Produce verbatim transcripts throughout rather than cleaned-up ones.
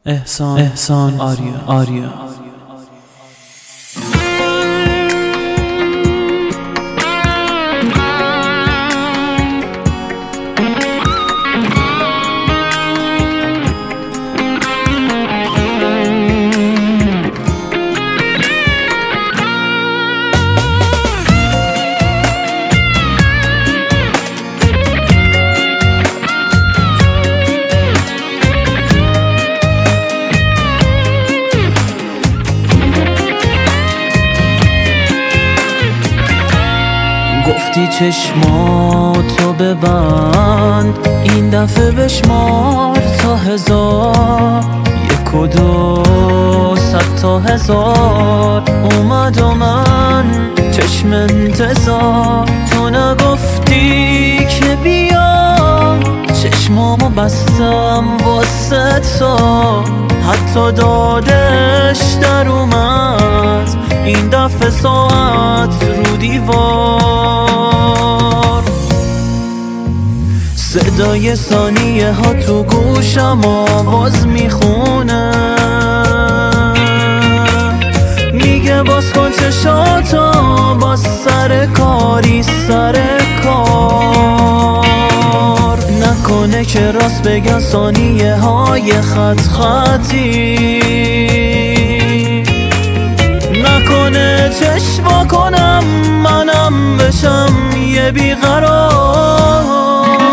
احسان احسان آریا آریا گفتی چشماتو ببند، این دفعه بشمار تا هزار، یک و دو صد تا هزار. اومد و من چشم انتظار، تو نگفتی که بیا، چشمامو بستم واسه تو، حتی دادش در اومد این دفعه ساعت رو دیوار. صدای ثانیه ها تو گوشم آواز میخونه، میگه باز کن چشاتا، باز سر کاری سر کار. نکنه که راست بگن ثانیه های خط خطی، نکنه چشم کنم منم بشم یه بیقرار.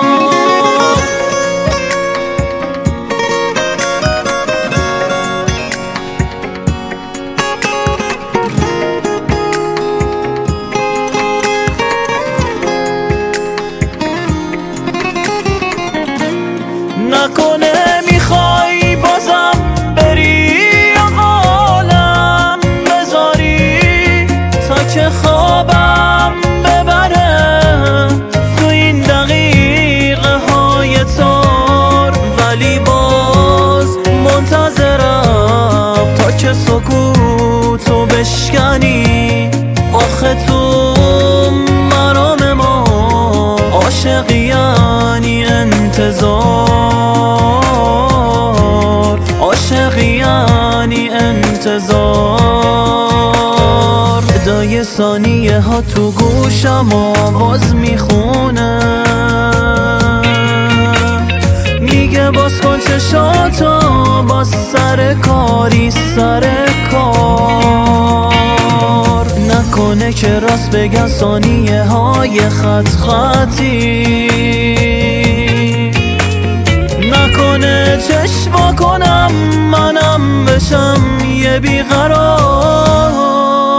نکنه میخوای بازم بری عالم بذاری تا که خوابم ببره تو این دقیقه های تار، ولی باز منتظرم تا که سکوتو بشکنی. آخه تو مرام ما عاشقی یعنی انتظار، عاشقی یعنی انتظار. صدای ثانیه ها تو گوشم آواز میخونه، میگه باز کن چشاتا، باز سر کاری سر کار. نکنه که راست بگن ثانیه های خط خطی، نکنه چشم کنم منم بشم یه بیقرار.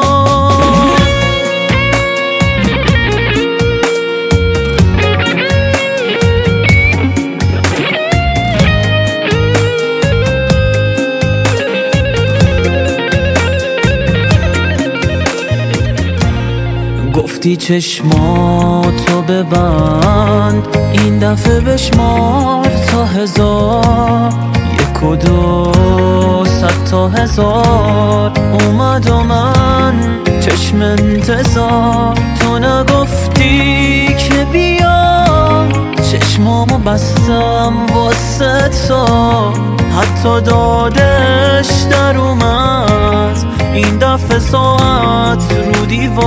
گفتی چشماتو ببند، این دفعه بشمار تا هزار، یک و دو صد تا هزار. اومد و من چشم انتظار، تو نگفتی که بیا، چشمامو بستم واسه تو، حتی دادش در اومد این دفعه ساعت رو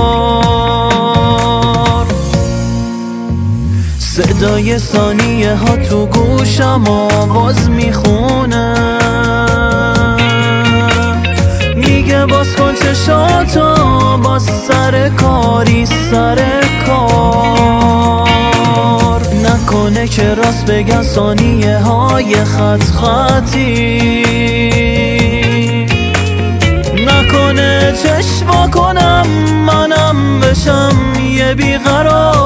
دیوار. صدای ثانیه ها تو گوشم آواز میخونه، میگه باز کن چشاتا، باز سر کاری سر کار. نکنه که راست بگن ثانیه های خط خطی، نکنه چشم کنم منم بشم یه بیقرار.